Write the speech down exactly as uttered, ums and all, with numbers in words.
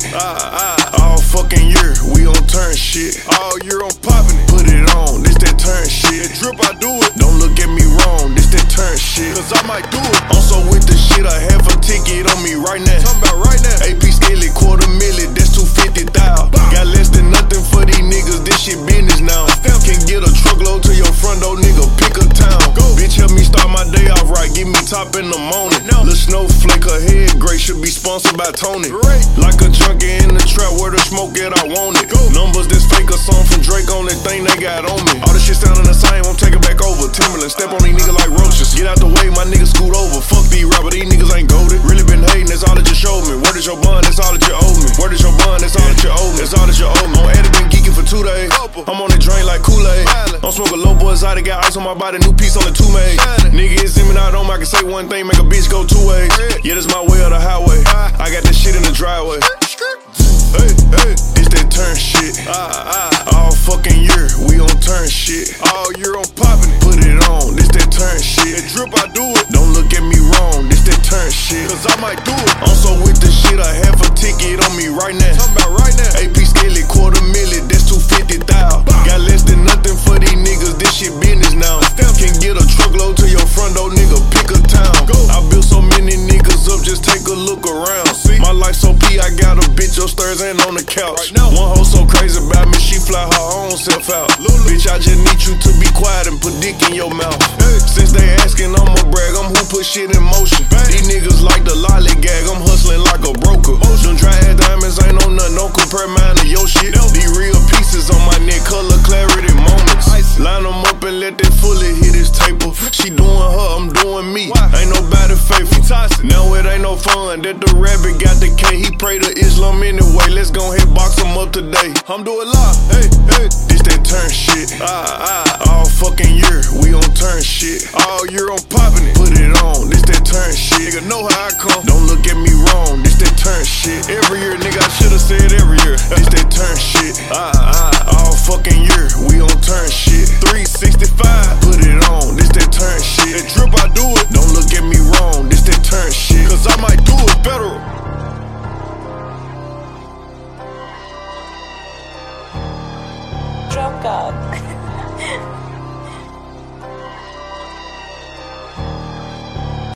Ah, ah. All fucking year, we on turn shit. All year I'm popping it. Put it on, this that turn shit. That drip, I do it. Don't look at me wrong, this that turn shit. Cause I might do it. Also with the shit, I have a ticket on me right now. Talking about right now. A P Skelly, quarter million, that's two fifty thousand. Got less than nothing for these niggas, this shit business now. Can get a truckload to your front door, nigga, pick a town. Go. Bitch, help me start my day off right, give me top in the morning. No. Lil' Snowflake, her head great, should be sponsored by Tony. Great. Like a junkie in the trap, where the smoke at, I want it. Go. Numbers that's fake, a song from Drake, only thing they got on me. All this shit sounding the same, I'm taking back over. Timberland, step on these niggas like roaches. Get out the way, my niggas scoot over. Fuck these rappers, these niggas ain't goated. Really been hating, that's all that you showed me. Word is your bun, that's all that you owe me. Word is your bun, that's all that you owe me. That's all that you owe me. On Eddie been geeking for two days. I'm on the drain like Kool-Aid. I'm smoking low boys out, got ice on my body, new piece on the two made. Nigga, it's him and I don't, I can say one thing, make a bitch go two ways. Yeah, this my way or the highway. I got this shit in the driveway. Hey, hey, it's that turn shit. Ah, ah. All fucking year, we on turn shit. All year I'm popping it. Put it on, this that turn shit. That drip, I do it. Don't look at me wrong, this that turn shit. Cause I might do it. Also with the shit, I have a ticket on me right now. Talking about right now. A P Skelly, quarter million, that's two fifty thousand. Got less than nothing for these niggas, this shit business now. Can get a truckload to your front door, nigga, pick a town. Go. I built so many niggas up, just take a look around. See? My life so P, I got a bitch upstairs and on the couch. Right now. One hoe so crazy about me, she fly her own self out. Lula. Bitch, I just need you to be quiet and put dick in your mouth. Hey. Since they asking, I'ma brag, I'm who put shit in motion. Bang. These niggas like the lollygag, I'm hustling like a broker. Motion. Them dry ass diamonds ain't no nothing, don't compare mine to your shit. No. These real pieces on my neck, color clarity moments. Ice. Line them up and let that fully hit his table. She doing her, I'm doing me. Why? Ain't nobody faithful. Now it ain't no fun that the rabbit got the K. He pray to Islam anyway. Let's go ahead box him up today. I'm doing live. Hey, hey. This that turn shit. Ah, ah. All fucking year, we on turn shit. All year I'm popping it. Put it on. This that turn shit. Nigga know how I come. Don't look at me wrong. This that turn shit. Every year, nigga, I should've said every year. This that turn shit. Ah, ah. All fucking year, we on turn shit. three sixty-five. Put it on. This that turn shit. That drip, I do it. Don't look at me wrong. This that turn shit. Cause I might do it federal. Drop God.